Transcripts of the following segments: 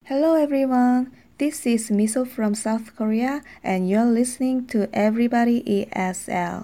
Hello everyone, this is Miso from South Korea and you're listening to Everybody ESL.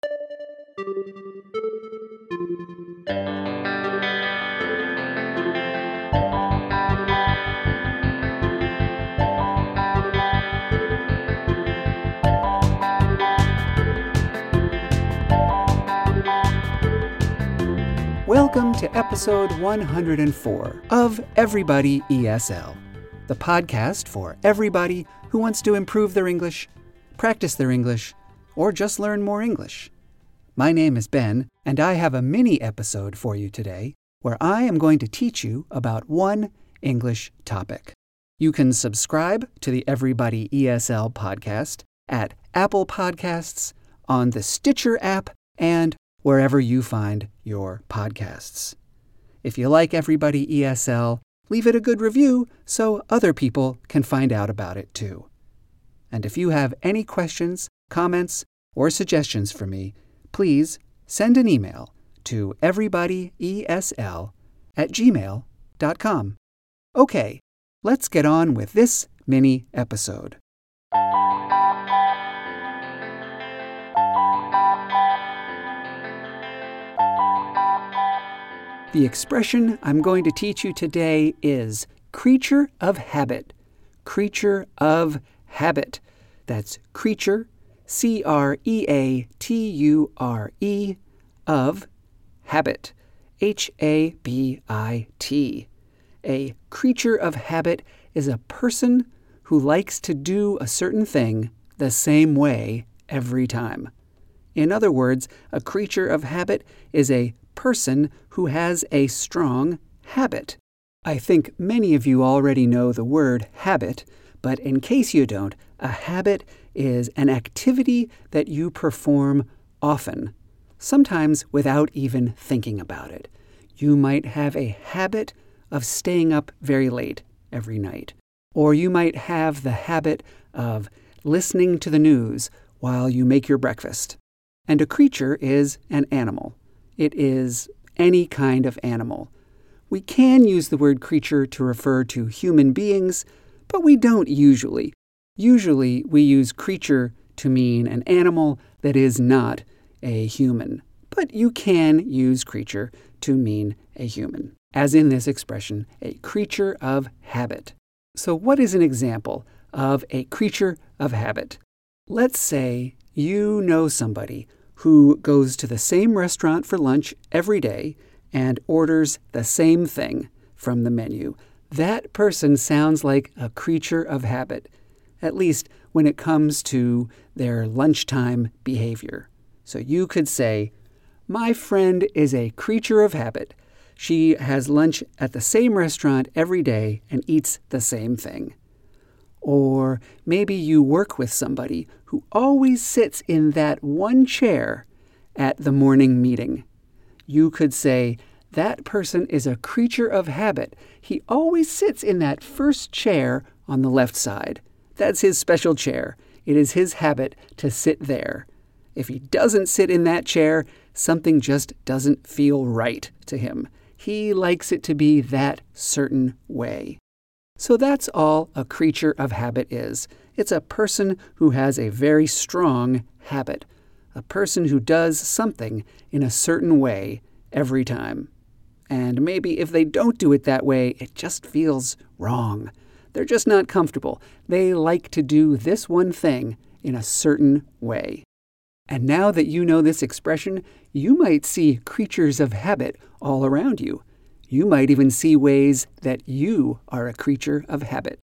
Welcome to episode 104 of Everybody ESL, the podcast for everybody who wants to improve their English, practice their English, or just learn more English. My name is Ben, and I have a mini episode for you today where I am going to teach you about one English topic. You can subscribe to the Everybody ESL podcast at Apple Podcasts, on the Stitcher app, and wherever you find your podcasts. If you like Everybody ESL, leave it a good review so other people can find out about it too. And if you have any questions, comments, or suggestions for me, please send an email to everybodyesl@gmail.com. Okay, let's get on with this mini episode. The expression I'm going to teach you today is creature of habit. Creature of habit. That's creature, C-R-E-A-T-U-R-E, of habit, H-A-B-I-T. A creature of habit is a person who likes to do a certain thing the same way every time. In other words, a creature of habit is a person who has a strong habit. I think many of you already know the word habit, but in case you don't, a habit is an activity that you perform often, sometimes without even thinking about it. You might have a habit of staying up very late every night, or you might have the habit of listening to the news while you make your breakfast. And a creature is an animal. It is any kind of animal. We can use the word creature to refer to human beings, but we don't usually. Usually we use creature to mean an animal that is not a human. But you can use creature to mean a human, as in this expression, a creature of habit. So what is an example of a creature of habit? Let's say you know somebody who goes to the same restaurant for lunch every day and orders the same thing from the menu. That person sounds like a creature of habit, at least when it comes to their lunchtime behavior. So you could say, my friend is a creature of habit. She has lunch at the same restaurant every day and eats the same thing. Or maybe you work with somebody who always sits in that one chair at the morning meeting. You could say, that person is a creature of habit. He always sits in that first chair on the left side. That's his special chair. It is his habit to sit there. If he doesn't sit in that chair, something just doesn't feel right to him. He likes it to be that certain way. So that's all a creature of habit is. It's a person who has a very strong habit. A person who does something in a certain way every time. And maybe if they don't do it that way, it just feels wrong. They're just not comfortable. They like to do this one thing in a certain way. And now that you know this expression, you might see creatures of habit all around you. You might even see ways that you are a creature of habit.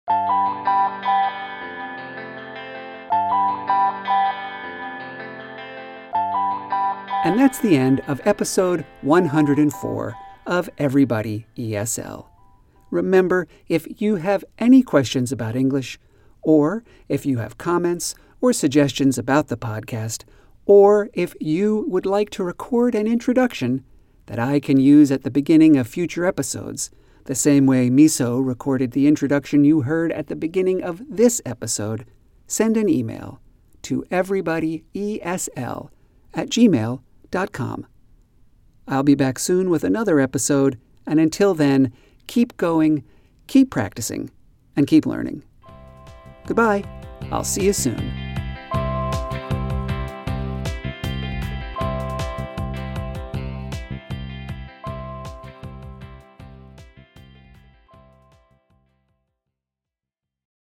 And that's the end of episode 104 of Everybody ESL. Remember, if you have any questions about English, or if you have comments or suggestions about the podcast, or if you would like to record an introduction that I can use at the beginning of future episodes, the same way Miso recorded the introduction you heard at the beginning of this episode, send an email to everybodyesl@gmail.com. I'll be back soon with another episode, and until then, keep going, keep practicing and keep learning. Goodbye. I'll see you soon.